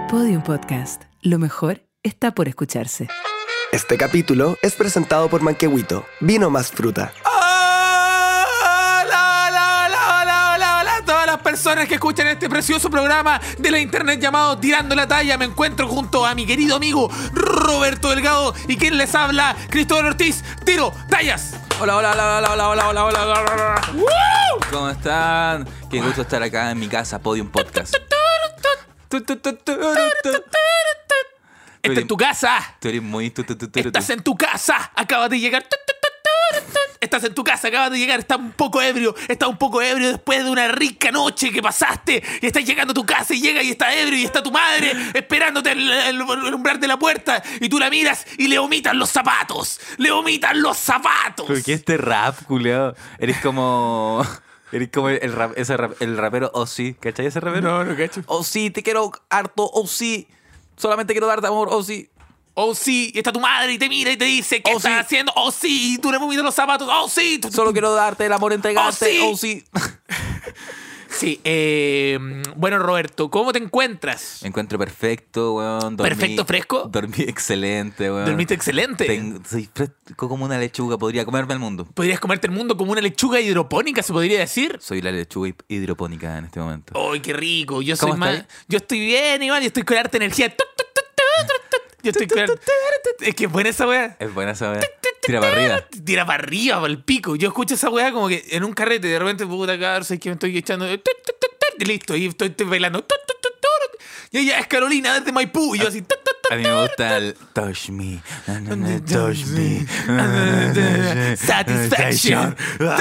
Podium Podcast. Lo mejor está por escucharse. Este capítulo es presentado por Manquehuito, vino más fruta. Hola, todas las personas que escuchan este precioso programa de la internet llamado Tirando la Talla. Me encuentro junto a mi querido amigo Roberto Delgado y quien les habla, Cristóbal Ortiz. Tiro tallas. Hola. ¿Cómo están? Qué gusto estar acá en mi casa, Podium Podcast. Esta es tu casa. Tú eres muy... Estás en tu casa. Acabas de llegar. Estás en tu casa, acabas de llegar. Estás un poco ebrio después de una rica noche que pasaste. Y estás llegando a tu casa y llega y está ebrio y está tu madre esperándote en el umbral de la puerta. Y tú la miras y le vomitan los zapatos. ¿Por qué este rap, culiao? Eres como el rapero Ozzy. ¿Cachai ese rapero? No cacho. Ozzy, te quiero harto, Ozzy. Solamente quiero darte amor, Ozzy. Oh sí, y está tu madre y te mira y te dice ¿qué estás haciendo? Oh sí, y tú le vomitas los zapatos. Oh sí. Solo quiero darte el amor, entregarte. Oh, Ozzy. Sí, bueno, Roberto, ¿cómo te encuentras? Me encuentro perfecto, weón. ¿Perfecto, fresco? Dormí excelente, weón. ¿Dormiste excelente? Soy fresco como una lechuga, podría comerme el mundo. ¿Podrías comerte el mundo como una lechuga hidropónica, se podría decir? Soy la lechuga hidropónica en este momento. ¡Ay, qué rico! Yo ¿Cómo soy más... estás? Yo estoy bien, igual, yo estoy con harta energía. Yo estoy con... Es que es buena esa weá. Es buena esa weá. Tira para arriba. Tira para arriba, para el pico. Yo escucho esa weá como que en un carrete, de repente, puta, cabrón, sé que me estoy echando... Y listo, y estoy bailando. Y ella es Carolina desde Maipú. Y yo así... A mí me gusta el touch me. Touch me. Satisfaction.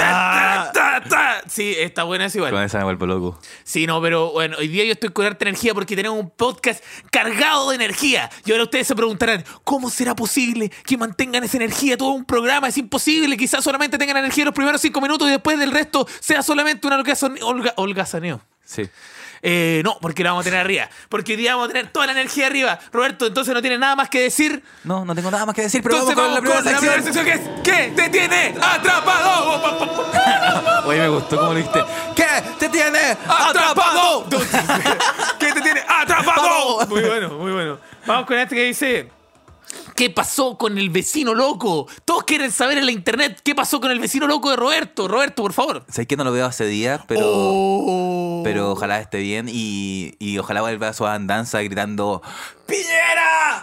Sí, está buena esa igual. Con esa me vuelvo loco. Sí, no, pero bueno, hoy día yo estoy con harta energía porque tenemos un podcast cargado de energía. Y ahora ustedes se preguntarán, ¿cómo será posible que mantengan esa energía todo un programa? Es imposible, quizás solamente tengan energía los primeros 5 minutos y después del resto sea solamente una holgazaneo. Sí. No, porque la vamos a tener arriba. Porque hoy día vamos a tener toda la energía arriba. Roberto, entonces no tienes nada más que decir. No tengo nada más que decir, pero Entonces vamos con la primera sección. que es ¿qué te tiene atrapado? Oye, me gustó como lo dijiste. ¿Qué te tiene ¡Atrapado! atrapado? ¿Qué te tiene atrapado? Muy bueno. Vamos con este que dice... ¿Qué pasó con el vecino loco? Todos quieren saber en la internet qué pasó con el vecino loco de Roberto. Roberto, por favor. Sé que no lo veo hace días, pero ojalá esté bien y ojalá vuelva a su andanza gritando ¡Piñera!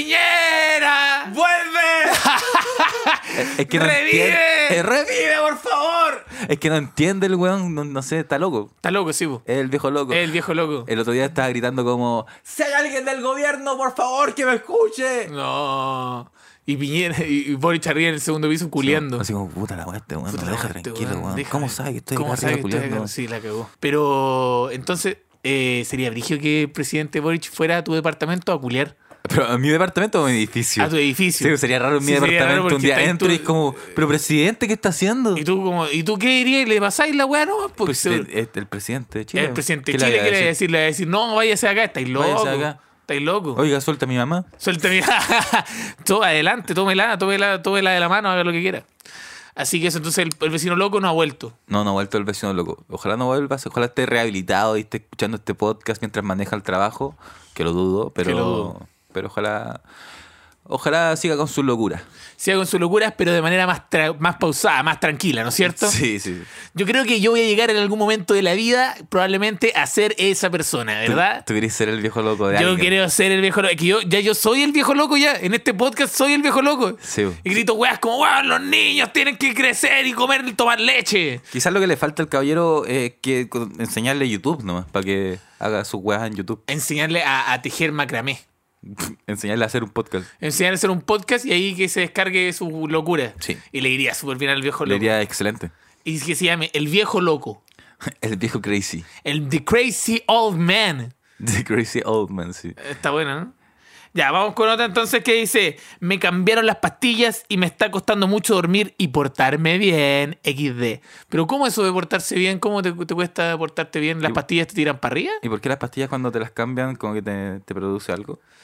¡Vuelve! Es que no ¡Revive! ¡Revive, por favor! Es que no entiende el weón, no sé, está loco. Está loco, sí, po. Es el viejo loco. El viejo loco. El otro día estaba gritando como ¡Si hay alguien del gobierno, por favor, que me escuche! No. Y Piñera y Boric arriba en el segundo piso culiando. Así como, puta la weá, este weón, Puta no la deja weá, tranquilo, weón, weón. déjame. ¿Cómo sabe que estoy ¿Cómo acá sabe arriba que estoy acá? culiando? Sí, la cagó. Pero entonces sería brigio que el presidente Boric fuera a tu departamento a culiar. ¿Pero a mi departamento o a mi edificio? A tu edificio. Sí, sería raro en mi Sí, sería raro departamento. Un porque día está en entro tu- y es como, pero presidente, ¿qué está haciendo? ¿Y tú qué dirías? ¿Le pasáis la weá? No, porque Pues el presidente de Chile. el presidente de ¿Qué le Chile voy a quiere decir? decirle, le va a decir, no, váyase acá, estáis locos. Váyase acá. Estáis locos. Oiga, suelta a mi mamá. Suéltame. Todo adelante, tómela de la mano, haga lo que quiera. Así que eso, entonces el vecino loco no ha vuelto. No ha vuelto el vecino loco. Ojalá no vuelva, ojalá esté rehabilitado y esté escuchando este podcast mientras maneja el trabajo, que lo dudo, Que lo dudo. pero ojalá siga con su locura. Siga con sus locuras, pero de manera más pausada, más tranquila, ¿no es cierto? Sí. Yo creo que yo voy a llegar en algún momento de la vida probablemente a ser esa persona, ¿verdad? ¿Tú querés ser el viejo loco de Yo alguien? quiero ser el viejo loco. Que yo soy el viejo loco ya. En este podcast soy el viejo loco. Sí. Y grito weas como, weón, los niños tienen que crecer y comer y tomar leche. Quizás lo que le falta al caballero es que enseñarle YouTube nomás, para que haga sus weas en YouTube. Enseñarle a tejer macramé. Enseñarle a hacer un podcast. Enseñarle a hacer un podcast y ahí que se descargue su locura. Sí. Y le iría súper bien al viejo Le loco. iría excelente. Y que se llame El Viejo Loco. El viejo crazy. El The Crazy Old Man. The crazy old man, sí. Está bueno, ¿no? Ya, vamos con otra entonces que dice: me cambiaron las pastillas y me está costando mucho dormir y portarme bien, XD. Pero ¿cómo eso de portarse bien? ¿Cómo te cuesta portarte bien? ¿Las pastillas te tiran para arriba? ¿Y por qué las pastillas cuando te las cambian como que te produce algo?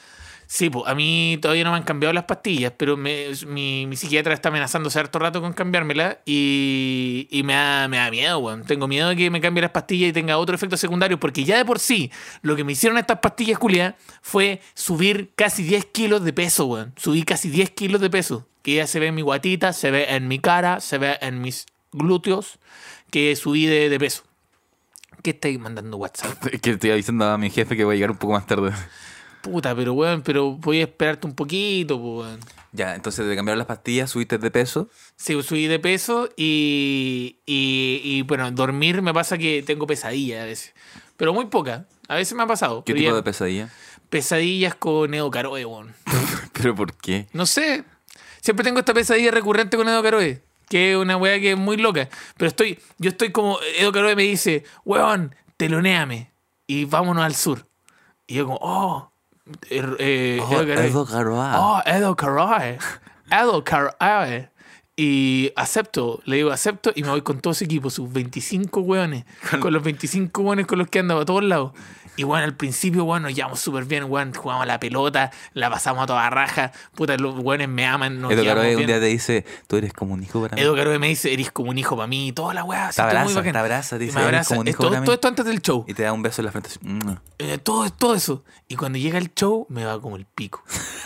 Sí, pues a mí todavía no me han cambiado las pastillas, pero mi psiquiatra está amenazando hace harto rato con cambiármela y me da miedo, weón. Tengo miedo de que me cambie las pastillas y tenga otro efecto secundario, porque ya de por sí lo que me hicieron estas pastillas, culiadas, fue subir casi 10 kilos de peso, weón. Subí casi 10 kilos de peso, que ya se ve en mi guatita, se ve en mi cara, se ve en mis glúteos, que subí de peso. ¿Qué estáis mandando WhatsApp? Es que estoy avisando a mi jefe que voy a llegar un poco más tarde. Puta, pero weón, voy a esperarte un poquito, weón. Ya, entonces de cambiar las pastillas, subiste de peso. Sí, subí de peso y bueno, dormir me pasa que tengo pesadillas a veces. Pero muy poca. A veces me ha pasado. ¿Qué tipo de pesadilla? Pesadillas con Edo Caroe, weón. ¿Pero por qué? No sé. Siempre tengo esta pesadilla recurrente con Edo Caroe, que es una weá que es muy loca. Pero yo estoy como... Edo Caroe me dice, weón, telonéame y vámonos al sur. Y yo como, Edo Caroe. Edo Caroe. Edo Caroe. Y le digo acepto y me voy con todo ese equipo, sus 25 hueones, con los 25 hueones con los que andaba a todos lados. Y bueno, al principio, bueno, nos llevamos súper bien, bueno, jugamos a la pelota, la pasamos a toda raja, puta, los hueones me aman. Edo Caroe un día te dice, tú eres como un hijo para mí. Edo Caroe me dice, eres como un hijo para mí, toda la weá. Te abraza, te dice, eres como un hijo para mí. Todo esto antes del show. Y te da un beso en la frente. Todo eso. Y cuando llega el show, me va como el pico.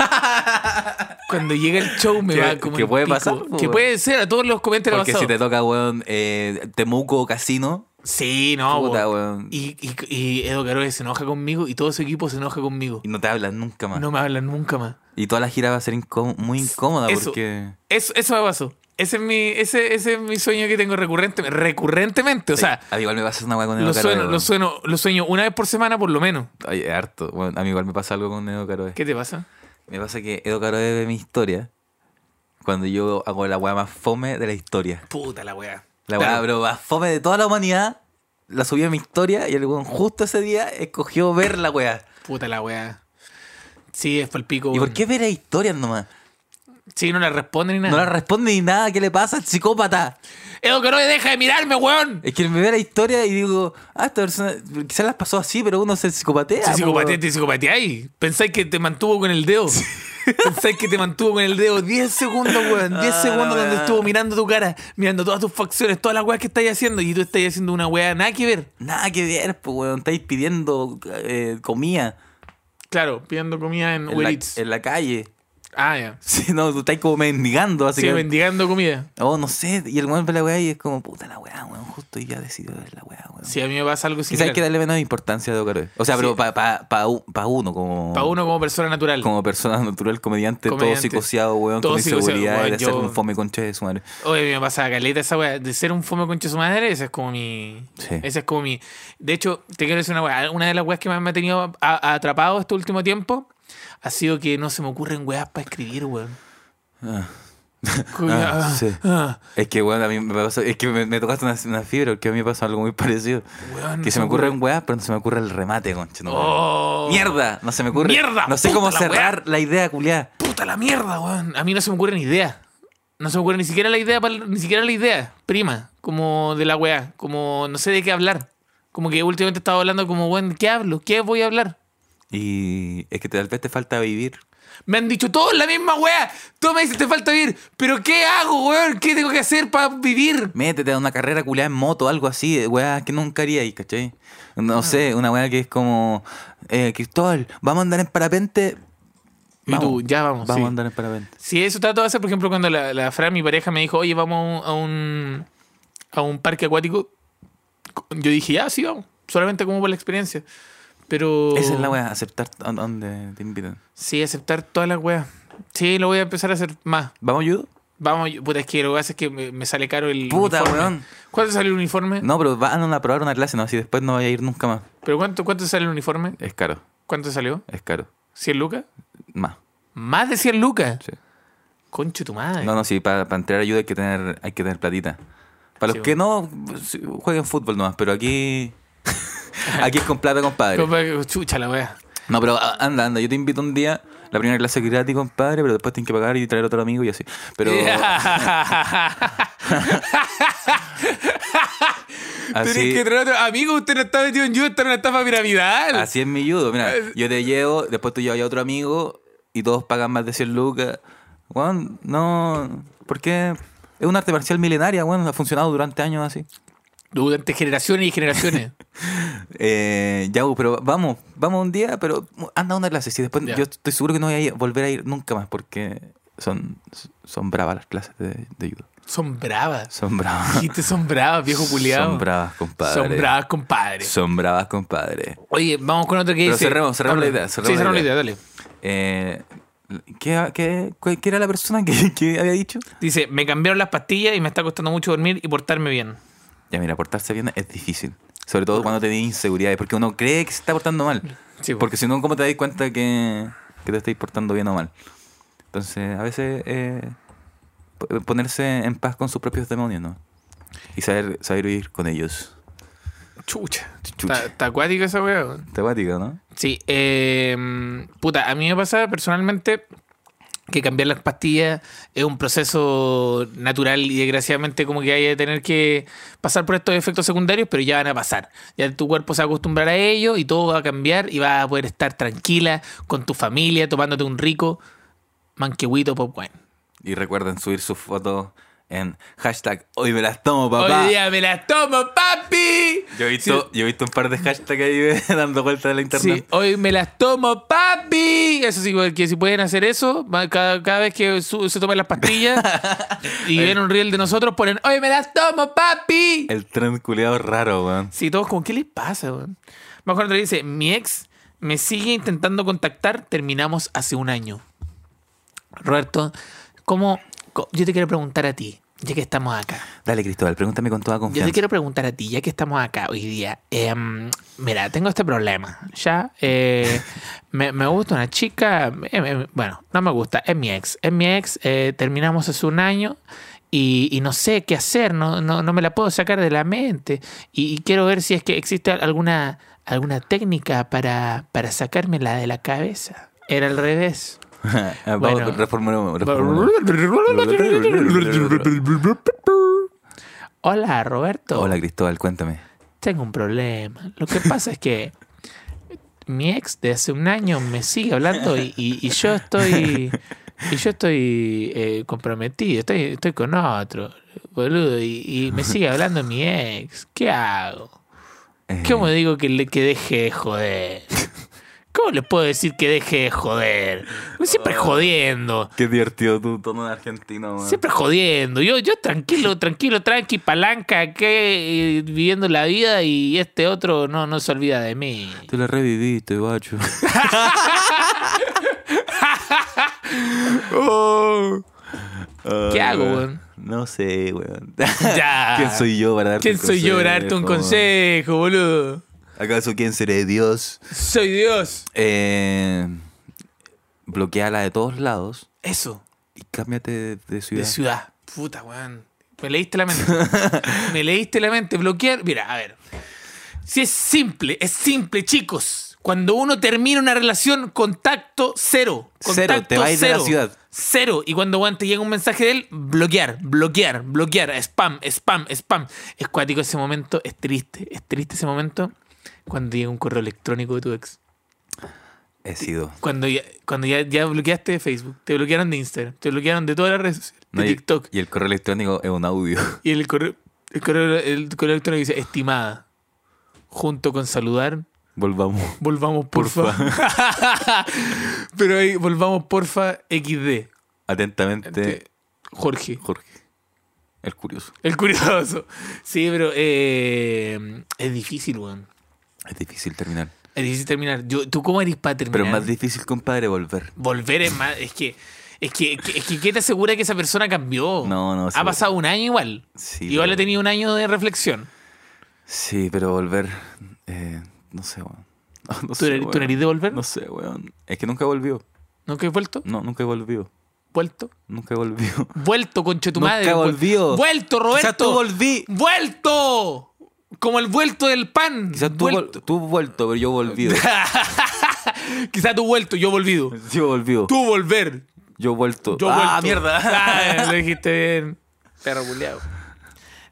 Cuando llega el show, me va como el pico. ¿Qué puede pasar? Que puede ser, a todos los comentarios porque si te toca, weón, Temuco Casino. Sí, no, puta, weón. Y Edo Caroe se enoja conmigo y todo su equipo se enoja conmigo. Y no te hablan nunca más. No me hablan nunca más. Y toda la gira va a ser muy incómoda porque... Eso me pasó. Ese es mi sueño que tengo recurrentemente. O sea, a mí igual me pasa una weá con Edo Caroe. Lo sueño una vez por semana por lo menos. Oye, harto. Bueno, a mí igual me pasa algo con Edo Caroe. ¿Qué te pasa? Me pasa que Edo Caroe ve mi historia cuando yo hago la weá más fome de la historia. Puta la weá. La weá, pero más fome de toda la humanidad. La subí a mi historia y el weón justo ese día escogió ver la weá. Puta la weá. Sí, es palpico. ¿Y por qué ver a historias nomás? Sí, no le responde ni nada. No le responde ni nada. ¿Qué le pasa al psicópata? Edo Caroe, deja de mirarme, weón. Es que me ve la historia y digo, esta persona quizás las pasó así, pero uno se psicopatea. Te psicopateáis. Pensáis que te mantuvo con el dedo. Pensáis que te mantuvo con el dedo 10 segundos, weón. 10 segundos donde estuvo mirando tu cara, mirando todas tus facciones, todas las weas que estáis haciendo. Y tú estás haciendo una wea nada que ver. Nada que ver, pues, weón. Estáis pidiendo comida. Claro, pidiendo comida en Uber Eats. En la calle. Ah, ya. Sí, no, tú estás como mendigando, así que... Sí, mendigando comida. Oh, no sé. Y el weón ve la weá y es como, puta la weá, weón. Justo hoy ya decidió ver la weá, weón. Sí, a mí me pasa algo similar. Quizás hay que darle menos importancia a Edo Caroe. O sea, sí. pero para uno como... Para uno como persona natural. Como persona natural, comediante. Todo psicoseado, weón. Todo con inseguridad weón, de ser un fome concha de su madre. Oye, a mí me pasa caleta esa weá. De ser un fome concha de su madre, esa es como mi... Sí. Esa es como mi... De hecho, te quiero decir una weá. Una de las weas que más me ha tenido atrapado este último tiempo ha sido que no se me ocurren weas para escribir, weón. Sí. Es que, weón, a mí me pasa, es que me tocaste una fibra, porque a mí me pasa algo muy parecido. Weón, que se me ocurren weas, pero no se me ocurre el remate, concha. No, ¡Mierda! No se me ocurre. ¡Mierda! No sé cómo Puta cerrar la idea, culiá. ¡Puta la mierda, weón! A mí no se me ocurre ni idea. No se me ocurre ni siquiera la idea, prima, como de la weá. Como no sé de qué hablar. Como que últimamente estaba hablando como, weón, ¿qué hablo? ¿Qué voy a hablar? Y es que tal vez te falta vivir. Me han dicho todos la misma weá. Tú me dices te falta vivir. ¿Pero qué hago, weón? ¿Qué tengo que hacer para vivir? Métete a una carrera culiada en moto, algo así, weá, que nunca haría ahí, ¿cachai? No sé, una weá que es como, Cristóbal, ¿vamos a andar en parapente? Y tú, ya vamos. Vamos sí. a andar en parapente. Sí, eso trato de hacer, por ejemplo, cuando la Fran, mi pareja, me dijo, oye, vamos a un parque acuático. Yo dije, ya, sí, vamos. Solamente como por la experiencia. Pero... Esa es la weá, aceptar a donde te invitan. Sí, aceptar todas las weas. Sí, lo voy a empezar a hacer más. ¿Vamos, Judo? Vamos, puta, es que lo que pasa es que me sale caro el puta, uniforme. weón. ¿Cuánto sale el uniforme? No, pero van a probar una clase, no, así después no vaya a ir nunca más. ¿Pero cuánto sale el uniforme? Es caro. ¿Cuánto salió? Es caro. ¿100 lucas? Más. ¿Más de 100 lucas? Sí. Concho tu madre. No, sí, para entrar ayuda hay que tener platita. Para los que no, jueguen fútbol nomás, pero aquí... Aquí es con plata, compadre. Chucha la wea. No, pero anda, yo te invito un día. La primera clase es gratis, compadre, pero después tienes que pagar y traer otro amigo y así. Pero... Así... Tienes que traer otro amigo, usted no está metido en judo, está en una estafa piramidal. Así es mi judo. Mira, yo te llevo, después tú llevas a otro amigo y todos pagan más de 100 lucas. Weón, no... ¿Por qué? Es un arte marcial milenaria, weón. Ha funcionado durante años así. Durante generaciones y generaciones. Ya, pero vamos un día, pero anda a una clase. Si después Ya. yo estoy seguro que no voy a volver a ir nunca más porque son bravas las clases de judo. Son bravas. Son bravas. Dijiste, son bravas, viejo culiado. Son bravas, compadre. Son bravas, compadre. Son bravas, compadre. Oye, vamos con otro que Pero dice... cerremos la idea. Sí, cerramos la idea, dale. ¿Qué era la persona que había dicho? Dice, me cambiaron las pastillas y me está costando mucho dormir y portarme bien. Ya, mira, portarse bien es difícil. Sobre todo cuando tenés inseguridades, porque uno cree que se está portando mal. Sí, Porque si no, ¿cómo te das cuenta que te estáis portando bien o mal? Entonces, a veces ponerse en paz con sus propios demonios, ¿no? Y saber vivir con ellos. Chucha. Chucha. Está acuático esa weá. Temática, ¿no? Sí. Puta, a mí me pasa personalmente que cambiar las pastillas es un proceso natural y desgraciadamente como que hay que tener que pasar por estos efectos secundarios, pero ya van a pasar. Ya tu cuerpo se va a acostumbrar a ello y todo va a cambiar y vas a poder estar tranquila con tu familia tomándote un rico manquehuito pop wine. Y recuerden subir sus fotos en hashtag hoy me las tomo, papá. Hoy día me las tomo, papi. Yo he visto un par de hashtags ahí dando vueltas en la internet. Sí, hoy me las tomo, papi. Eso sí, que si pueden hacer eso, cada vez que se tomen las pastillas y ven un reel de nosotros, ponen, hoy me las tomo, papi. El tren culiado raro, weón. Sí, todos como, ¿qué les pasa, weón? Mejor otro dice, mi ex me sigue intentando contactar, terminamos hace un año. Roberto, yo te quiero preguntar a ti, ya que estamos acá. Dale, Cristóbal, pregúntame con toda Yo confianza. te quiero preguntar a ti, ya que estamos acá hoy día. Mira, tengo este problema. Ya, me gusta una chica. Bueno, no me gusta. Es mi ex. Terminamos hace un año y no sé qué hacer. No me la puedo sacar de la mente. Y quiero ver si es que existe alguna técnica para sacármela de la cabeza. Era al revés. Vamos, reformulemos. Hola, Roberto. Hola, Cristóbal, cuéntame. Tengo un problema. Lo que pasa es que mi ex de hace un año me sigue hablando y yo estoy comprometido, estoy con otro, boludo, y me sigue hablando mi ex. ¿Qué hago? ¿Cómo digo que deje de joder? ¿Cómo le puedo decir que deje de joder? Siempre jodiendo. Qué divertido tu tono de argentino, man. Siempre jodiendo. Yo tranquilo, tranqui, palanca, que viviendo la vida y este otro no se olvida de mí. Te la reviviste, bacho. ¿Qué hago, weón? No sé, weón. Ya. ¿Quién soy yo para darte un consejo, boludo? ¿Acaso quién seré? Dios. Soy Dios. Bloqueala de todos lados Eso. y cámbiate de ciudad. De ciudad. Puta, weón. Me leíste la mente. Bloquear. Mira, a ver. Si es simple, chicos. Cuando uno termina una relación, contacto cero. Cero, te va a ir de la ciudad. Cero. Y cuando te llega un mensaje de él, bloquear. Spam. Es cuático ese momento, es triste ese momento cuando llega un correo electrónico de tu ex. He sido. Cuando ya bloqueaste de Facebook, te bloquearon de Instagram, te bloquearon de todas las redes sociales, de TikTok. Y el correo electrónico es un audio. Y el correo electrónico dice, estimada, junto con saludar, volvamos porfa. Pero ahí, volvamos porfa XD. Atentamente, Jorge. el curioso. El curioso. Sí, pero es difícil, weón. Es difícil terminar. Es difícil terminar. ¿Tú cómo eres para terminar? Pero es más difícil, compadre, volver. Volver es más... Es que ¿qué te asegura que esa persona cambió? No. Ha pasado un año igual. Sí, Igual pero... ha tenido un año de reflexión. Sí, pero volver... no sé, weón. No ¿Tú eres de volver? No sé, weón. Es que nunca volvió. ¿Nunca he vuelto? No, nunca volvió. ¿Vuelto? Nunca volvió. Vuelto, concha de tu madre. Nunca volvió. ¡Vuelto, Roberto! Quizás tú volví. ¡Vuelto! Como el vuelto del pan. Quizás tú vuelto, pero yo volvido. Quizás tú vuelto, yo volvido. Yo volvió. Tú volver. Yo vuelto. Yo vuelto. Mierda. Lo dijiste bien. Perro culiao.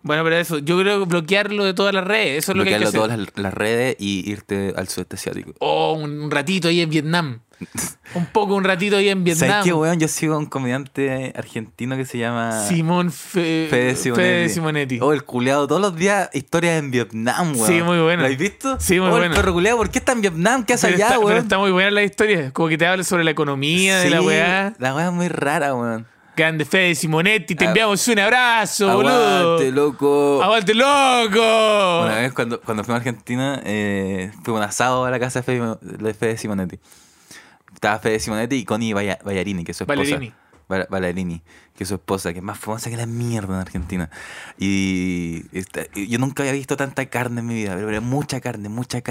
Bueno, pero eso, yo creo que bloquearlo de todas las redes, eso es lo que hay que hacer. Bloquearlo de todas las redes y irte al sudeste asiático. O un ratito ahí en Vietnam. Un ratito ahí en Vietnam. ¿Sabes qué, weón? Yo sigo a un comediante argentino que se llama Fede Simonetti. Oh, el culeado, todos los días historias en Vietnam, weón. Sí, muy bueno. ¿Lo has visto? Sí, muy bueno. El perro culeado, ¿por qué está en Vietnam? ¿Qué hace allá, weón? Pero está muy buena la historia. Como que te habla sobre la economía de la weá. La weá es muy rara, weón. Grande Fede Simonetti, te enviamos un abrazo, boludo. Aguante, loco. Aguante, loco. Una vez cuando fuimos a Argentina, fuimos a un asado a la casa de Fede Simonetti. Estaba Fede Simonetti y Connie Ballarini, que es su esposa. Ballarini, que es su esposa, que es más famosa que la mierda en Argentina. Y yo nunca había visto tanta carne en mi vida, pero mucha carne.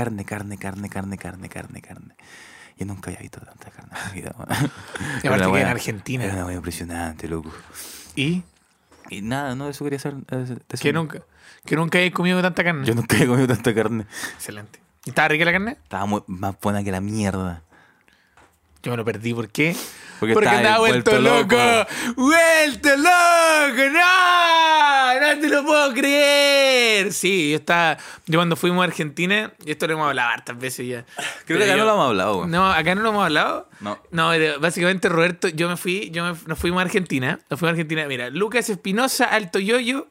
Yo nunca había visto tanta carne en mi vida. Y aparte que en Argentina. Era una muy impresionante, loco. ¿Y? Y nada, no, eso quería hacer. Que nunca hayas comido tanta carne. Yo nunca he comido tanta carne. Excelente. ¿Y estaba rica la carne? Estaba más buena que la mierda. Yo me lo perdí, ¿por qué? Porque andaba vuelto loco. ¡Vuelto loco! ¡No! ¡No te lo puedo creer! Sí, yo cuando fuimos a Argentina, y esto lo hemos hablado hartas veces ya. Creo que acá no lo hemos hablado, güey. No, acá no lo hemos hablado. No, básicamente Roberto, nos fuimos a Argentina. Mira, Lucas Espinosa, Alto Yoyo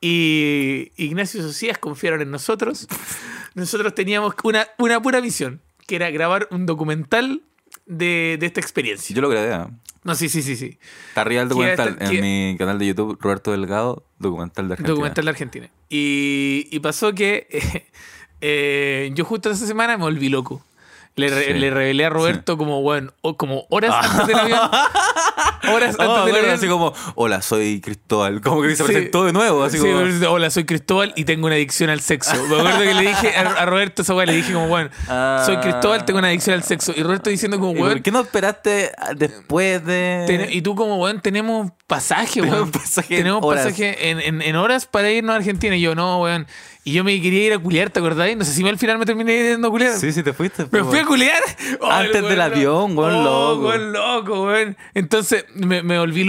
y Ignacio Socias confiaron en nosotros. Nosotros teníamos una pura misión, que era grabar un documental de esta experiencia. Yo lo grabé, ¿eh? No, sí. Está arriba el documental en mi canal de YouTube, Roberto Delgado, documental de Argentina. Y pasó que yo justo esa semana me volví loco. Le revelé a Roberto como horas antes del avión. Horas antes del avión. Así como, hola, soy Cristóbal. Como que se presentó de nuevo. Así como... hola, soy Cristóbal y tengo una adicción al sexo. Me acuerdo que le dije a Roberto esa weá, le dije como, soy Cristóbal, tengo una adicción al sexo. Y Roberto diciendo como, ¿por qué no esperaste después de...? Y tú como, tenemos pasaje, Tenemos pasaje en horas para irnos a Argentina. Y yo, no, weón. Y yo me quería ir a culiar, ¿te acordás? No sé si al final me terminé yendo a culiar. Sí, te fuiste. ¿Me fui a culiar? Antes del avión, weón, loco. Weón, loco, weón. Entonces me volví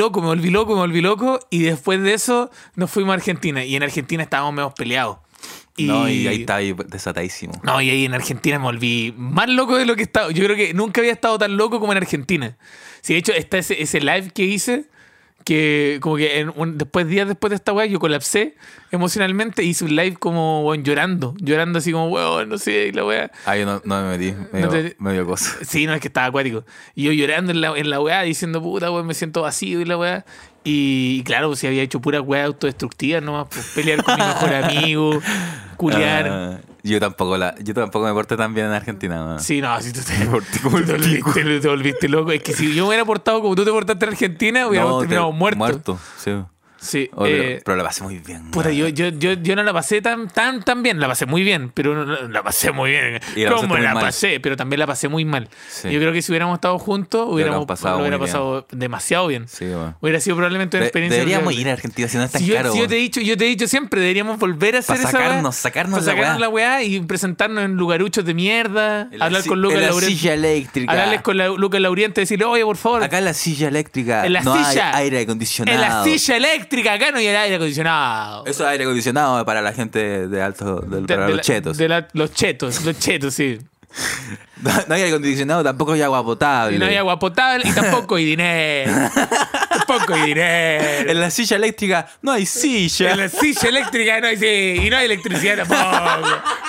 loco. Y después de eso nos fuimos a Argentina. Y en Argentina estábamos medio peleados. Y ahí estaba desatadísimo. No, y ahí en Argentina me volví más loco de lo que estaba. Yo creo que nunca había estado tan loco como en Argentina. Sí, de hecho, está ese live que hice, que como que días después de esta weá yo colapsé emocionalmente, hice un live como llorando así como weón, no sé, la weá. Yo no me metí, me dio cosa. Sí, no, es que estaba acuático. Y yo llorando en la weá, diciendo puta weón, me siento vacío y la weá. Y claro, pues si había hecho pura weá autodestructiva nomás, pues, pelear con mi mejor amigo, culiar. Yo tampoco me porté tan bien en Argentina, ¿no? Sí, no, si tú te volviste loco. Es que si yo me hubiera portado como tú te portaste en Argentina, hubiéramos terminado muerto. Sí. Sí, pero la pasé muy bien. Puta, yo no la pasé tan bien. La pasé muy bien, pero no, la pasé muy bien. ¿Cómo la pasé? Pero también la pasé muy mal. Sí. Yo creo que si hubiéramos estado juntos, lo hubiera pasado demasiado bien. Sí, bueno. Hubiera sido probablemente una experiencia. Deberíamos ir a Argentina si no es tan caro. Yo te he dicho siempre, deberíamos volver a hacer sacarnos la weá y presentarnos en lugaruchos de mierda. Hablar con Lucas Lauriente. En la silla eléctrica. Hablarles con Lucas Lauriente y decirle, oye, por favor. Acá en la silla eléctrica hay aire acondicionado. En la silla eléctrica, acá no hay aire acondicionado. Eso es aire acondicionado para la gente de alto, para los chetos. Los chetos, sí. No hay aire acondicionado, tampoco hay agua potable. Y no hay agua potable y tampoco hay dinero. En la silla eléctrica no hay silla. En la silla eléctrica no hay y no hay electricidad tampoco.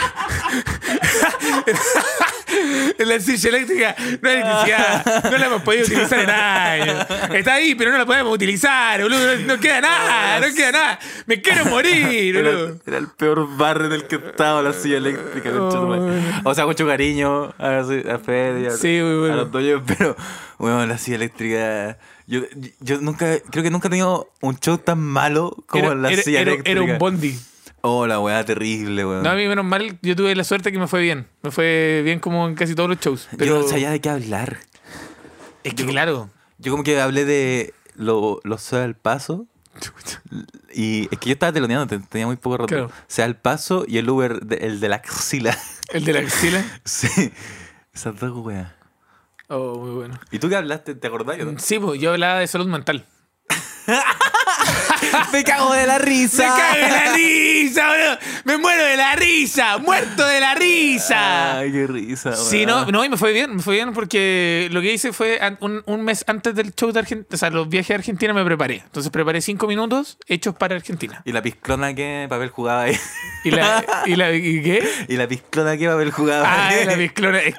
En la silla eléctrica no hay electricidad. No la hemos podido utilizar en años. Está ahí, pero no la podemos utilizar, boludo. No queda nada. Me quiero morir, boludo. Era el peor barrio en el que estaba la silla eléctrica. O sea, mucho cariño a Fede, a los doyos, pero bueno, la silla eléctrica... Yo creo que nunca he tenido un show tan malo como la silla eléctrica. Era un bondi. Oh, la weá terrible, weón. No, a mí menos mal, yo tuve la suerte que me fue bien. Me fue bien como en casi todos los shows. Pero yo no sabía de qué hablar. Es que claro. Yo como que hablé de los Sea al Paso. Y es que yo estaba teloneando, tenía muy poco rato. Claro. Sea al Paso y el Uber, el de la axila. ¿El de la axila? Sí. Esas dos weas. Oh, muy bueno. ¿Y tú qué hablaste? ¿Te acordás? Sí, pues yo hablaba de salud mental. Me cago de la risa. ¡Me cago de la risa, boludo! ¡Me muero de la risa! ¡Muerto de la risa! Ay, qué risa, weón. Sí, no, y me fue bien porque lo que hice fue un mes antes del show de Argentina, o sea, los viajes a Argentina me preparé. Entonces preparé 5 minutos hechos para Argentina. ¿Y la pisclona qué papel jugaba ahí? ¿Y qué? ¿Y la pisclona qué papel jugaba ahí? La pisclona, es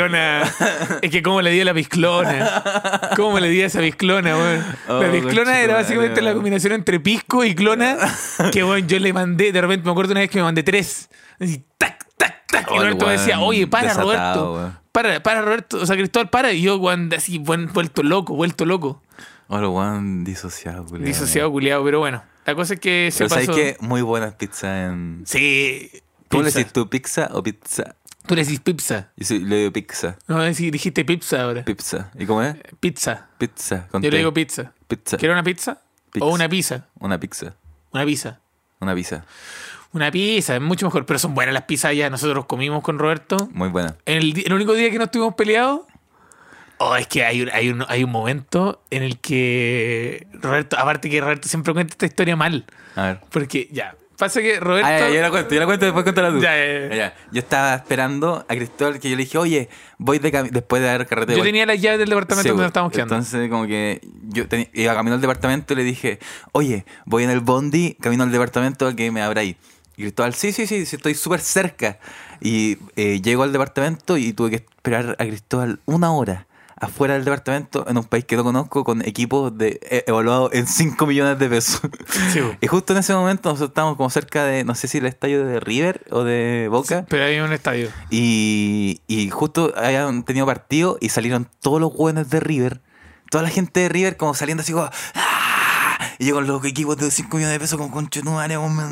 que cómo le di a la pisclona. ¿Cómo le di a esa pisclona, weón? La pisclona era básicamente la combinación entre pisco y clona, que bueno, yo le mandé, de repente me acuerdo una vez que me mandé 3. Así, tac, tac, tac. Y Roberto me decía, oye, para, desatado, Roberto. Para, Roberto. O sea, Cristóbal, para. Y yo, weón, así, vuelto loco. Hola, weón, disociado, culiado. Pero bueno, la cosa es que se pero pasó. ¿sabes qué? Muy buenas pizzas en... Sí. ¿Cómo le decís tú, pizza o pizza? Tú le decís pizza. Yo sí, le digo pizza. No, dijiste pizza ahora. Pizza. ¿Y cómo es? Pizza. Pizza. Yo le digo pizza. Pizza. ¿Quieres una pizza? O una pizza. Una pizza. Una pizza. Una pizza. Una pizza, es mucho mejor. Pero son buenas las pizzas ya. Nosotros comimos con Roberto. Muy buena. El único día que no estuvimos peleados. Es que hay un momento en el que Roberto, aparte que Roberto siempre cuenta esta historia mal. A ver. Porque ya, pasa que Roberto... yo la cuento, después cuéntala tú. Ya. Yo estaba esperando a Cristóbal, que yo le dije, oye, voy después de haber carretera. Yo tenía las llaves del departamento donde nos estábamos quedando. Entonces como que yo iba camino al departamento y le dije, oye, voy en el bondi, camino al departamento a que me abra ahí. Y Cristóbal, sí, estoy súper cerca. Y llego al departamento y tuve que esperar a Cristóbal 1 hora afuera del departamento en un país que no conozco, con equipos evaluados en 5 millones de pesos. Sí. Y justo en ese momento nosotros estábamos como cerca de, no sé si el estadio de River o de Boca. Sí, pero hay un estadio. Y justo habían tenido partido y salieron todos los jóvenes de River, toda la gente de River como saliendo así como... ¡Ah! Y yo con los equipos de 5 millones de pesos con conchetumare,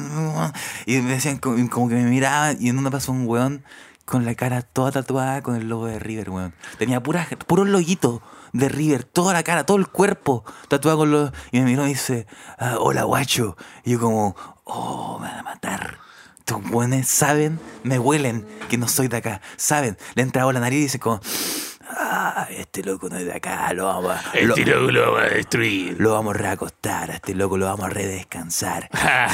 y me decían como que me miraban, y en una pasó un weón con la cara toda tatuada con el logo de River, weón. Tenía puros loguitos de River, toda la cara, todo el cuerpo tatuado con los... Y me miró y me dice, hola, guacho. Y yo como, me van a matar. Estos weones saben, me huelen que no soy de acá. Saben, le han entrado la nariz y dicen como... este loco no es de acá, lo vamos a destruir. Lo vamos a reacostar, a este loco lo vamos a redescansar.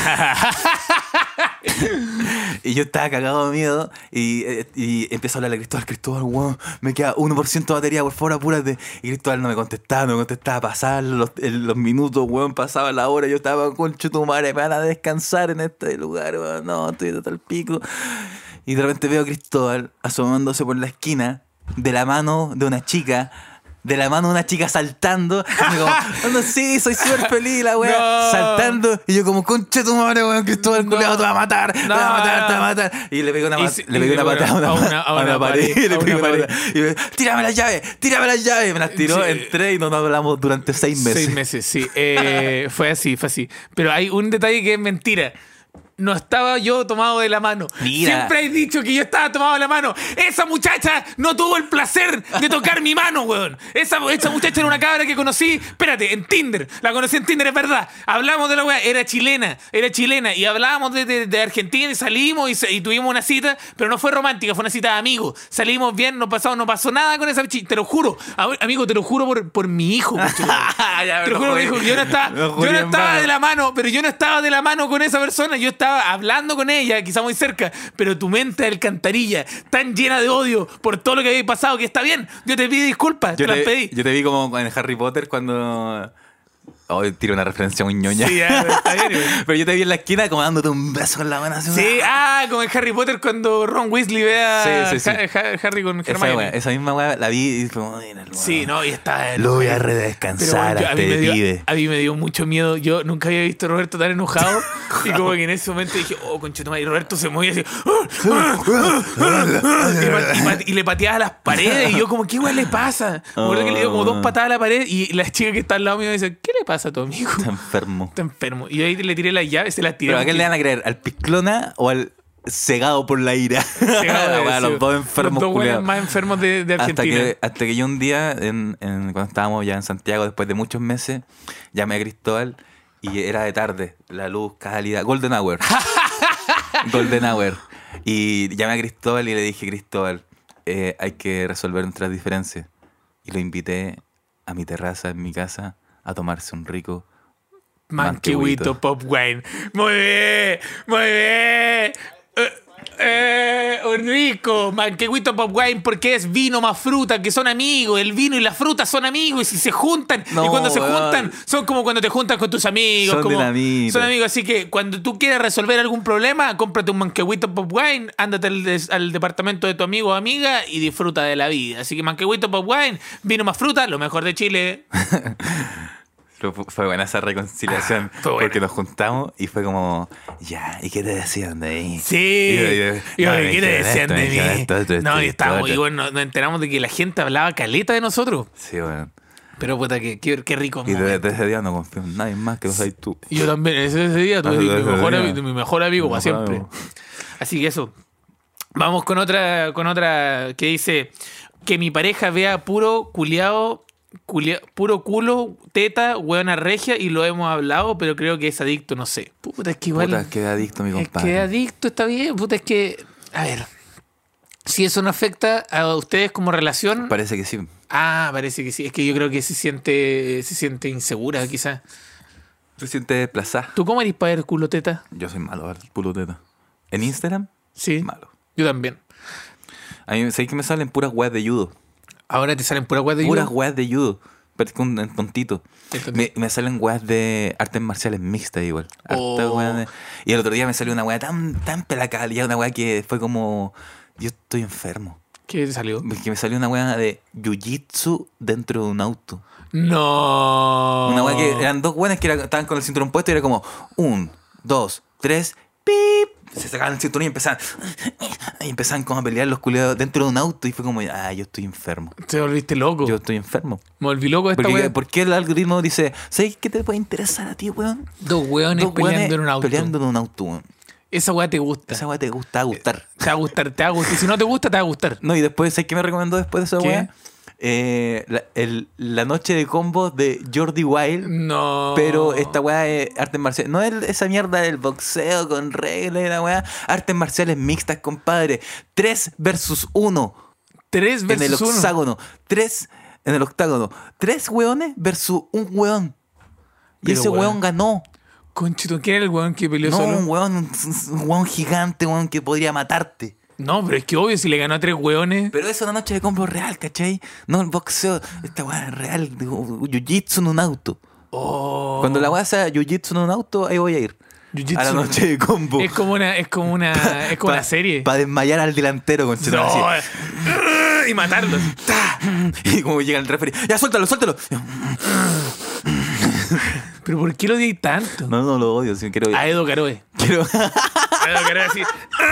Y yo estaba cagado de miedo y empezó a hablarle a Cristóbal, weón, me queda 1% de batería, por favor, apúrate. Y Cristóbal no me contestaba, pasaban los minutos, weón, pasaba la hora, yo estaba con tu madre, me van a descansar en este lugar, weón, no, estoy de tal pico. Y de repente veo a Cristóbal asomándose por la esquina de la mano de una chica saltando. Y yo como, sí, soy súper feliz, la weá. No. Saltando. Y yo como, concha tu madre, weón, Cristóbal culiado, te va a matar. Te va a matar. Y le pegué una patada a una pared. Y me dijo, tírame las llaves. Me las tiró, entré y no nos hablamos durante 6 meses. 6 meses, sí. Fue así. Pero hay un detalle que es mentira. No estaba yo tomado de la mano. Mira. Siempre he dicho que yo estaba tomado de la mano. Esa muchacha no tuvo el placer de tocar mi mano, weón. Esa muchacha era una cabra que conocí, espérate, en Tinder. La conocí en Tinder, es verdad. Hablamos de la weá, era chilena. Y hablábamos de Argentina y salimos y tuvimos una cita, pero no fue romántica, fue una cita de amigos. Salimos bien, no pasó nada con esa chica. Te lo juro, amigo, te lo juro por mi hijo. Te lo juro por mi hijo. Yo no estaba de la mano, pero yo no estaba de la mano con esa persona. Yo estaba hablando con ella, quizá muy cerca, pero tu mente de alcantarilla, tan llena de odio por todo lo que había pasado, que está bien, yo te pido disculpas, te las pedí. Yo te vi como en Harry Potter cuando... tiro una referencia muy ñoña. Sí, está bien. Pero yo te vi en la esquina como dándote un beso con la mano así. Sí, como en Harry Potter cuando Ron Weasley ve a sí. Harry con Hermione. Esa misma weá la vi y fue como... Sí, no, y está... Lo voy a redescansar a este pibe. A mí me dio mucho miedo. Yo nunca había visto a Roberto tan enojado. Y como que en ese momento dije, conchetumare. Y Roberto se movía así... y le pateaba las paredes. Y yo como, ¿qué weá le pasa? Me acuerdo que le dio como 2 patadas a la pared. Y la chica que está al lado mío me dice, ¿qué le pasa a tu amigo? Está enfermo. Y ahí le tiré las llaves, se las tiré. ¿Pero a quién le van a creer? ¿Al Pisclona o al cegado por la ira? Los dos enfermos. Los dos más enfermos de Argentina. Hasta que yo un día, cuando estábamos ya en Santiago, después de muchos meses, llamé a Cristóbal y era de tarde, la luz cálida, Golden Hour. Y llamé a Cristóbal y le dije, Cristóbal, hay que resolver nuestras diferencias. Y lo invité a mi terraza en mi casa a tomarse un rico Manquehuito Pop Wine. Muy bien, muy bien. Rico, Manquehuito Pop Wine, porque es vino más fruta, que son amigos. El vino y la fruta son amigos, y si se juntan, y cuando se juntan, son como cuando te juntas con tus amigos. Son dinamita. Son amigos, así que cuando tú quieras resolver algún problema, cómprate un Manquehuito Pop Wine, ándate al departamento de tu amigo o amiga y disfruta de la vida. Así que Manquehuito Pop Wine, vino más fruta, lo mejor de Chile. Fue buena esa reconciliación, porque nos juntamos y fue como, ya, ¿y qué te decían de ahí? Sí, ¿qué te decían de mí? No, y estábamos, y bueno, nos enteramos de que la gente hablaba caleta de nosotros. Sí, bueno. Pero puta, qué rico. Y desde ese día no confío en nadie más que no seas tú. Y yo también, ese día tú eres mi mejor amigo para siempre. Así que eso. Vamos con otra que dice que mi pareja vea puro culo, teta, hueona regia, y lo hemos hablado, pero creo que es adicto, no sé. Puta, es que igual. Puta, es que es adicto, mi compadre. Es que adicto está bien, puta, es que. A ver. Si eso no afecta a ustedes como relación. Parece que sí. Parece que sí. Es que yo creo que se siente insegura, quizás. Se siente desplazada. ¿Tú cómo eres para ver culo teta? Yo soy malo al culo teta. ¿En Instagram? Sí. Malo. Yo también. A mí sé que me salen puras weas de judo. Ahora te salen puras weas de judo. Puras weas de judo. Parece un tontito. Me salen weas de artes marciales mixtas igual. Y el otro día me salió una wea tan pelacalía, una wea que fue como... Yo estoy enfermo. ¿Qué te salió? Que me salió una wea de jiu-jitsu dentro de un auto. No. Una wea que eran dos weones que estaban con el cinturón puesto y era como 1, 2, 3, ¡pip! Se sacaban el cinturón y empezaban como a pelear los culiados dentro de un auto. Y fue como, yo estoy enfermo. Te volviste loco. Yo estoy enfermo. Me volví loco de esta wea. ¿Por qué el algoritmo dice, ¿sabes qué te puede interesar a ti, weón? Dos weones peleando en un auto. Peleando en un auto, weón. Esa weá te gusta. Esa weá te gusta, va a gustar. Te va a gustar. Y si no te gusta, te va a gustar. No, y después, ¿sabes qué me recomendó después de esa weá? La noche de combos de Jordi Wild. No. Pero esta weá es artes marciales. No es esa mierda del boxeo con reglas y la weá. Artes marciales mixtas, compadre. 3 versus 1. 3 versus 1. En el hexágono. 3 en el octágono. 3 weones versus un weón. Y pero ese weón ganó. Conchito, ¿quién era el weón que peleó solo? Un weón gigante, weón, que podría matarte. No, pero es que obvio si le ganó a 3 weones. Pero eso es una noche de combo real, ¿cachai? No el boxeo, esta weá es real, jiu-jitsu en un auto. Cuando la weá sea jiu-jitsu en un auto, ahí voy a ir. A la noche de combo. Es como una serie. Para desmayar al delantero, conchito. No. Y matarlo. Y como llega el referee, ya suéltalo. ¿Pero por qué lo odias tanto? No lo odio, si quiero... A Edo Caroe. A Edo Caroe así...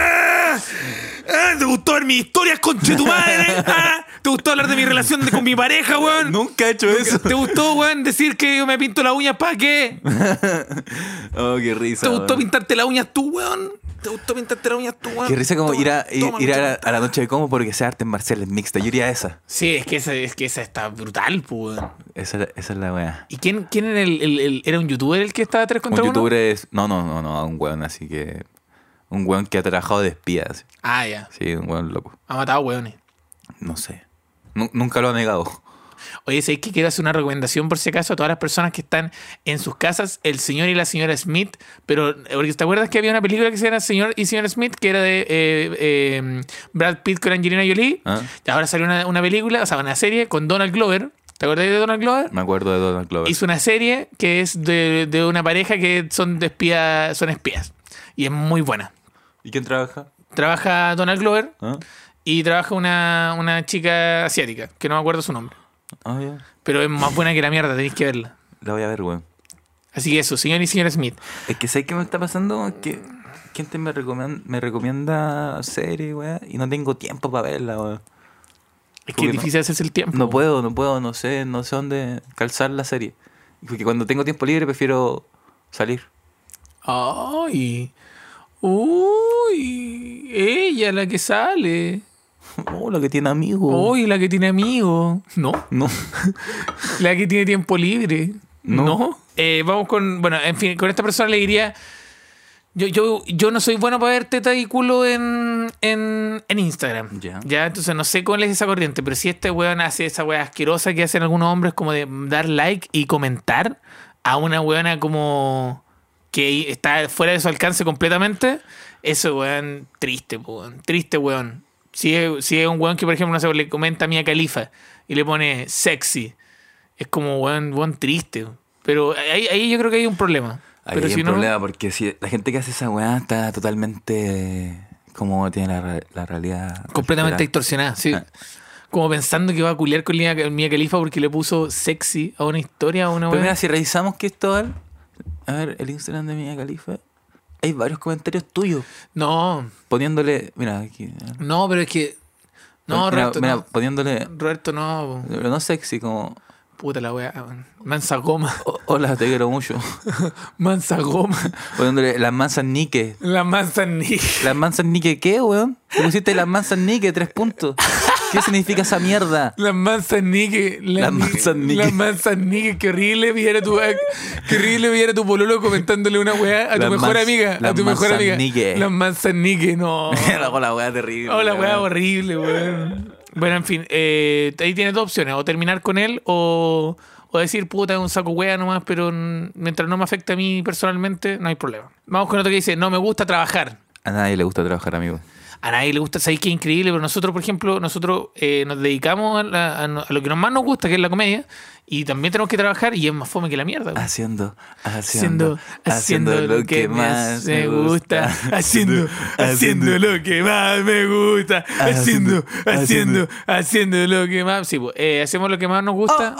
¿Te gustó ver mis historias, conche tu madre? ¿Te gustó hablar de mi relación con mi pareja, weón? Nunca he hecho eso. ¿Te gustó, weón, decir que yo me pinto las uñas para qué? Oh, qué risa. ¿Te gustó pintarte las uñas tú, weón? ¿Te gustó pintarte las uñas tú, weón? Qué risa como ir a la noche de combo porque sea artes marciales mixtas. Yo iría a esa. Sí, es que esa está brutal, pues, weón. Esa es la weá. ¿Y quién era era un youtuber el que estaba 3 contra 1? Un youtuber es... No, un weón así que... Un weón que ha trabajado de espía. Así. Ya. Sí, un weón loco. Ha matado weones. No sé. Nunca lo ha negado. Oye, ¿sabes qué? Quiero hacer una recomendación por si acaso a todas las personas que están en sus casas, el señor y la señora Smith. Pero, porque ¿te acuerdas que había una película que se llama Señor y Señora Smith? Que era de Brad Pitt con Angelina Jolie. Y ahora salió una película, o sea, una serie con Donald Glover. ¿Te acuerdas de Donald Glover? Me acuerdo de Donald Glover. Hizo una serie que es de una pareja que son espías. Y es muy buena. ¿Y quién trabaja? Trabaja Donald Glover y trabaja una chica asiática, que no me acuerdo su nombre. Ya. Pero es más buena que la mierda, tenéis que verla. La voy a ver, weón. Así que eso, señor y señora Smith. Es que ¿sabes qué me está pasando? Que gente me recomienda serie, weón, y no tengo tiempo para verla, weón. Es que es difícil hacerse el tiempo. No puedo, no sé dónde calzar la serie. Porque cuando tengo tiempo libre prefiero salir. Ay... Uy, ella la que sale. La que tiene amigos. Uy, la que tiene amigos. No. La que tiene tiempo libre. No. Vamos con... Bueno, en fin, con esta persona le diría... Yo no soy bueno para ver teta y culo en Instagram. Ya, entonces no sé cuál es esa corriente. Pero si este weón hace esa weá asquerosa que hacen algunos hombres como de dar like y comentar a una weona como que está fuera de su alcance completamente, eso, weón, triste, weón. Triste, weón. Si es un weón que, por ejemplo, no sé, le comenta a Mia Khalifa y le pone sexy, es como, weón, triste. Pero ahí yo creo que hay un problema. Ahí pero hay si un no, problema porque si la gente que hace esa weá está totalmente como tiene la realidad completamente alterada. distorsionada, sí. Como pensando que va a culiar con Mia Khalifa porque le puso sexy a una historia, a una Pero weá. mira, si revisamos Cristóbal, a ver, el Instagram de Mia Khalifa, hay varios comentarios tuyos No, poniéndole, mira aquí. no, pero es que... No, mira, Roberto, mira, no. poniéndole, Roberto, no. pero no sexy, como, Puta la weá. Mansa goma. hola, te quiero mucho. Mansa goma. Poniéndole las mansas Nike. La mansa ni. ¿Las mansas Nike qué, weón? Te pusiste las mansas Nike, 3 puntos. ¿Qué significa esa mierda? Las mansas Nike. Las mansas Nike. Las mansas Nike. Qué horrible viera tu pololo comentándole una weá a tu Las mejor mans- amiga. A las tu mejor mansas amiga. Nike. Las mansas Nike, no. La weá terrible. Oh, la weá weón. horrible, weón. Bueno, en fin. Ahí tienes dos opciones. O terminar con él o decir, puta, es un saco weá nomás, pero mientras no me afecte a mí personalmente, no hay problema. Vamos con otro que dice, no me gusta trabajar. A nadie le gusta trabajar, amigo. A nadie le gusta, ¿sabéis qué increíble? Pero nosotros, por ejemplo, nos dedicamos a lo que más nos gusta, que es la comedia, y también tenemos que trabajar y es más fome que la mierda. Haciendo lo que más me gusta. Haciendo lo que más me gusta. Haciendo lo que más... Sí, pues, hacemos lo que más nos gusta.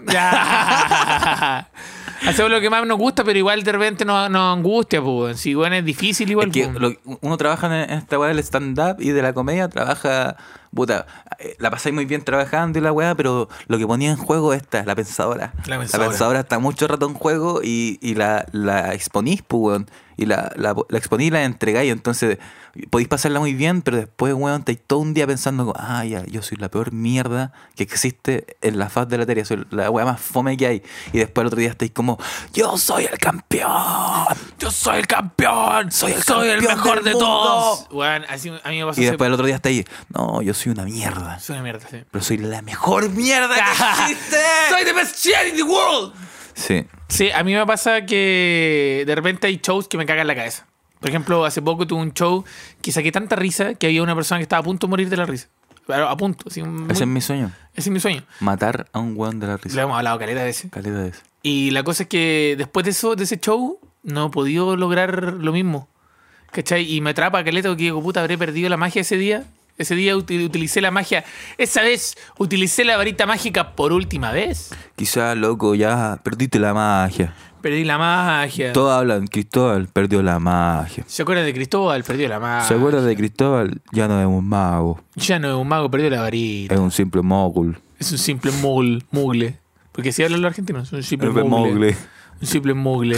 Ya. Hacemos lo que más nos gusta, pero igual de repente nos angustia, pues. Si bueno, es difícil igual. Es que pues. uno trabaja en esta weá del stand-up y de la comedia, trabaja, puta, la pasáis muy bien trabajando y la weá, pero lo que ponía en juego la pensadora. La La pensadora. pensadora está mucho rato en juego y la exponís, pues, weón. Y la exponís y la entregáis, entonces podéis pasarla muy bien, pero después, weón, estáis todo un día pensando, ya, yo soy la peor mierda que existe en la faz de la tierra, soy la weá más fome que hay. Y después el otro día estáis como, yo soy el campeón, Yo soy el campeón, soy el mejor del de mundo. todos. Bueno, así a mí me pasó. Y después el otro día estáis, no, yo soy una mierda, Soy una mierda, sí. pero soy la mejor mierda que existe. Soy the best shit in the world. Sí. Sí, a mí me pasa que de repente hay shows que me cagan la cabeza. Por ejemplo, hace poco tuve un show que saqué tanta risa que había una persona que estaba a punto de morir de la risa. Pero a punto. Así, Ese es mi sueño. ese es mi sueño. Matar a un weón de la Lo risa. hemos hablado caleta de veces. Caleta de eso. Y la cosa es que después de ese show no he podido lograr lo mismo. ¿Cachai? Y me atrapa caleta porque digo, puta, habré perdido la magia ese día. Ese día utilicé la magia. Esa vez utilicé la varita mágica por última vez. Quizá, loco, ya perdiste la magia. Perdí la magia. Todos hablan, Cristóbal perdió la magia. ¿Se acuerdan de Cristóbal? Perdió la magia. ¿Se acuerdan de Cristóbal? Ya no es un mago, Ya no es un mago, perdió la varita. es un simple mogul. Es un simple mugle. Porque si hablan los argentinos, es un simple Es mugle. mogle. Un simple mugle.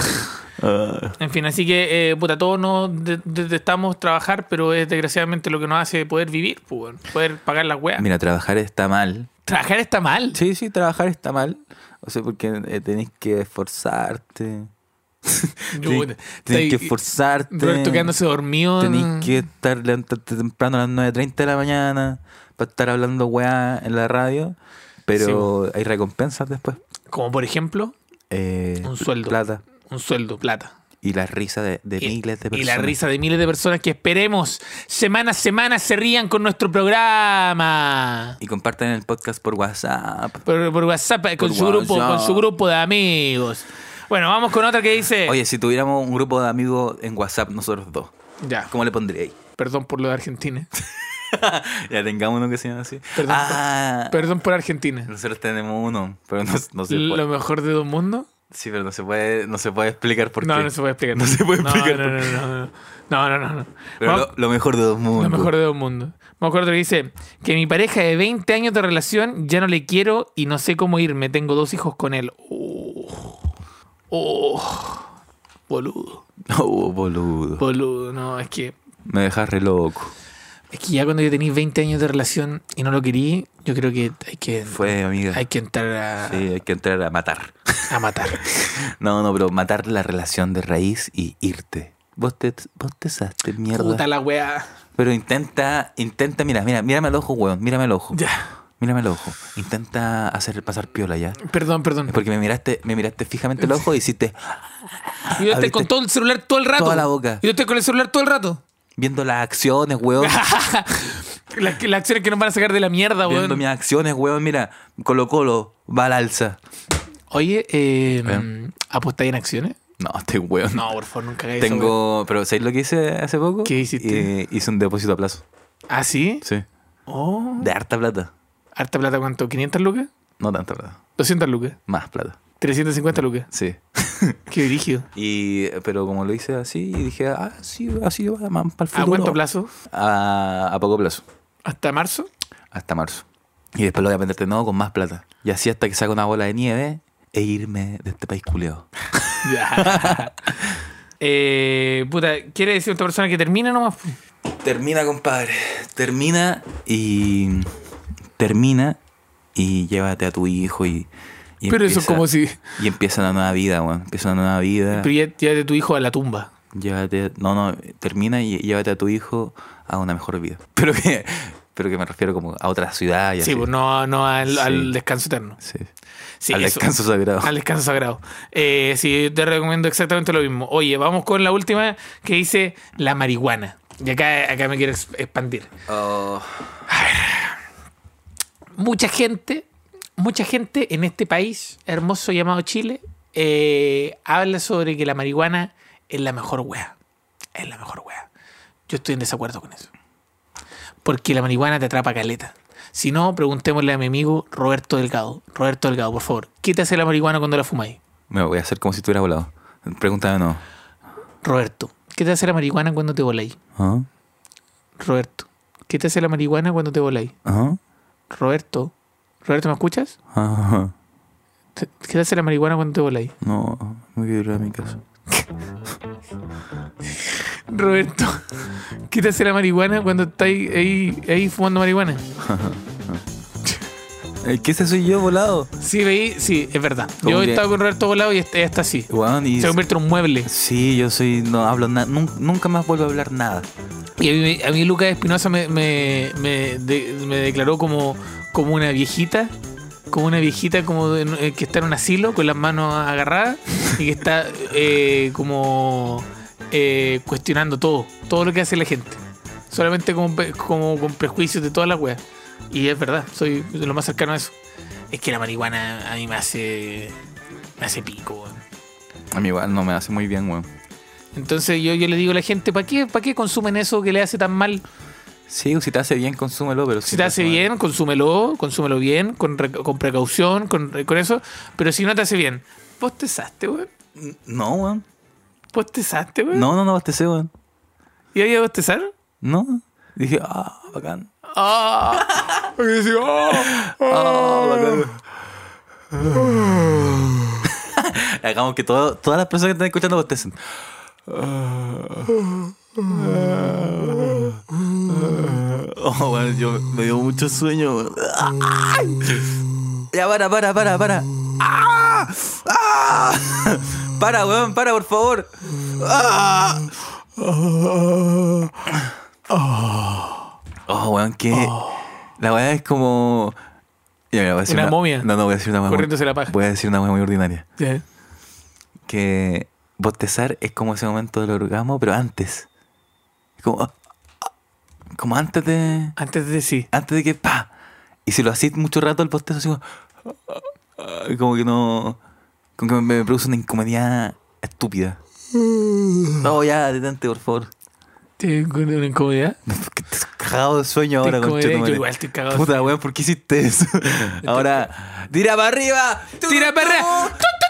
En fin, así que, puta, todos nos detestamos trabajar, pero es desgraciadamente lo que nos hace poder vivir, pues, bueno, poder pagar las weas. Mira, trabajar está mal. Trabajar está mal. Sí, trabajar está mal. O sea, porque tenés que esforzarte. Tenés que esforzarte. Roberto quedándose dormido. Tenés que estar levantarte temprano a las 9:30 de la mañana para estar hablando weá en la radio. Pero hay recompensas después. Como por ejemplo, un sueldo. Plata. Un sueldo, plata. Y la risa de miles de personas. Y la risa de miles de personas que esperemos semana a semana se rían con nuestro programa. Y compartan el podcast por WhatsApp. Por WhatsApp, con su grupo de amigos. Bueno, vamos con otra que dice... Oye, si tuviéramos un grupo de amigos en WhatsApp, nosotros dos, Ya, ¿cómo le pondríais? perdón por lo de Argentina. Ya tengamos uno que se llama así. Perdón, perdón por Argentina. Nosotros tenemos uno, pero no se puede. Lo mejor de dos mundos. Sí, pero no se puede explicar por qué. No se puede explicar. No se puede explicar. No. Pero Vamos- lo mejor de dos mundos. Lo mejor de dos mundos. Me acuerdo que dice que mi pareja de 20 años de relación ya no le quiero y no sé cómo irme. Tengo 2 hijos con él. Boludo. Oh, boludo. Boludo, no, es que Me dejas re loco. ya cuando ya tenéis 20 años de relación y no lo querí, yo creo que Fue, amiga. hay que entrar Sí, hay que entrar a matar. a matar. No, pero matar la relación de raíz y irte. Vos te saste, mierda. Puta la weá. Pero intenta, mírame al ojo, weón, mírame al ojo. Ya. Mírame los ojos. Intenta hacer pasar piola ya. Perdón. Es porque me miraste fijamente los ojos y hiciste... Y yo estoy con todo el celular todo el rato. Toda la boca. Y yo estoy con el celular todo el rato. Viendo las acciones, weón. Las acciones que nos van a sacar de la mierda, weón. Viendo mis acciones, weón. Mira, Colo-Colo va al alza. Oye, ¿apostáis en acciones? No, estoy weón. No, por favor, nunca hagáis eso. Pero ¿sabéis lo que hice hace poco? ¿Qué hiciste? Hice un depósito a plazo. ¿Ah, sí? Sí. Oh. De harta plata. ¿Harta plata cuánto? ¿500 lucas? No tanta plata. ¿200 lucas? Más plata. ¿350 lucas? Sí. Qué brígido. Pero como lo hice así, dije, sí, así va, man, para el futuro. ¿A cuánto plazo? A poco plazo. ¿Hasta marzo? Hasta marzo. Y después lo voy a vender de nuevo con más plata. Y así hasta que saque una bola de nieve e irme de este país culeado. Puta, ¿quiere decir otra persona que termina nomás? Termina, compadre. Termina y llévate a tu hijo y pero eso es como si... Y empieza una nueva vida, weón. Empieza una nueva vida. Pero llévate a tu hijo a la tumba. Termina y llévate a tu hijo a una mejor vida. Pero que me refiero como a otra ciudad y sí, así. Pues no al descanso eterno. Sí, al descanso sagrado. Al descanso sagrado. Sí, te recomiendo exactamente lo mismo. Oye, vamos con la última que dice la marihuana. Y acá me quiero expandir. A ver. Mucha gente en este país hermoso llamado Chile habla sobre que la marihuana es la mejor wea. Es la mejor wea. Yo estoy en desacuerdo con eso. Porque la marihuana te atrapa caleta. Si no, preguntémosle a mi amigo Roberto Delgado. Roberto Delgado, por favor. ¿Qué te hace la marihuana cuando la fumáis? Me voy a hacer como si estuviera volado. Pregúntame no. Roberto, ¿qué te hace la marihuana cuando te voláis? ¿Ah? Roberto, ¿qué te hace la marihuana cuando te voláis? ¿Ah? Roberto, ¿me escuchas? Ajá. ¿Qué te hace la marihuana cuando te voláis? No, me quiero ir a mi casa. Roberto, ¿qué te hace la marihuana cuando estás ahí fumando marihuana? ¿Qué ese soy yo volado? Sí, es verdad. Yo he estado con Roberto volado y está así. Bueno, se convierte en un mueble. Sí, no hablo nada. Nunca más vuelvo a hablar nada. Y a mí Lucas Espinosa me declaró como una viejita. Como una viejita que está en un asilo con las manos agarradas y que está cuestionando todo lo que hace la gente. Solamente como con prejuicios de todas las weas. Y es verdad, soy lo más cercano a eso. Es que la marihuana a mí me hace pico, weón. A mí igual no me hace muy bien, weón. Entonces yo le digo a la gente, ¿para qué consumen eso que le hace tan mal? Sí, si te hace bien, consúmelo, pero si te hace bien, consúmelo bien, con precaución, con eso. Pero si no te hace bien, ¿bostezaste, weón? No, weón. ¿Bostezaste, weón? No bostecé, weón. ¿Y había bostezar? No. Dije, bacán. Y decía, bacán. Hagamos que todas las personas que están escuchando bostecen. Bueno, me dio mucho sueño. Ya, para. Para, weón, por favor. Weón, que la weá es como... Ya, voy a decir una momia. No, voy a decir una weá. Corriéndose la paja. Voy a decir una weá muy ordinaria. Yeah. Que bostezar es como ese momento del orgasmo, pero antes. Como antes de... Antes de sí. Antes de que... ¡pa! Y si lo hacís mucho rato el bostezo, así como que no... Como que me produce una incomodidad estúpida. No, ya, detente, por favor. ¿Tienes una incomodidad? Porque estás cagado de sueño ahora, conchetumare. Yo igual estoy cagado de sueño. Puta, sueño. weón, ¿por qué hiciste eso? Ahora, ¡tira para arriba! ¡Tira para arriba!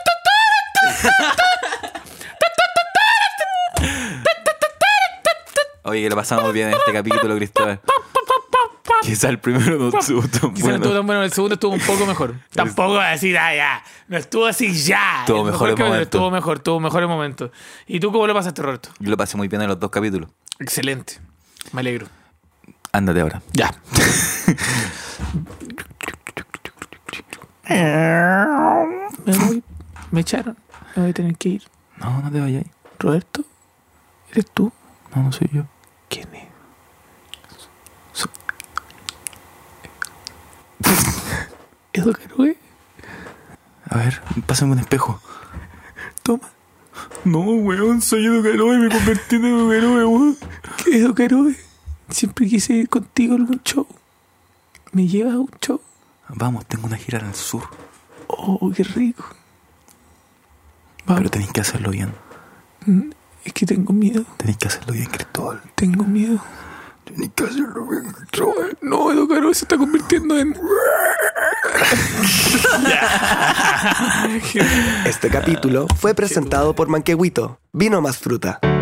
Oye, que lo pasamos bien en este capítulo, Cristóbal. Quizá el primero no estuvo tan Quizá no estuvo tan bueno, el segundo estuvo un poco mejor. Tampoco voy a decir, ya. No estuvo así ya. Estuvo mejor el momento. Estuvo mejor el momento. ¿Y tú cómo lo pasaste, Roberto? Yo lo pasé muy bien en los 2 capítulos. Excelente. Me alegro. Ándate ahora. Ya. Me echaron. Me voy a tener que ir. No te vayas. ¿Roberto? ¿Eres tú? No soy yo. ¿Quién es? ¿Edo Caroe? A ver, pásame un espejo. Toma. No, weón, soy Edo Caroe, me convertí en Edo Caroe, weón. ¿Qué Edo Caroe? Siempre quise ir contigo a algún show. ¿Me llevas a un show? Vamos, tengo una gira en el sur. Oh, qué rico. Vamos. Pero tenéis que hacerlo bien. Es que tengo miedo. Tenéis que hacerlo bien, Cristóbal. Tengo miedo. Tenéis que hacerlo bien, Cristóbal. No, Edo Caroe se está convirtiendo en... Este capítulo fue presentado por Manquehuito, Vino más Fruta.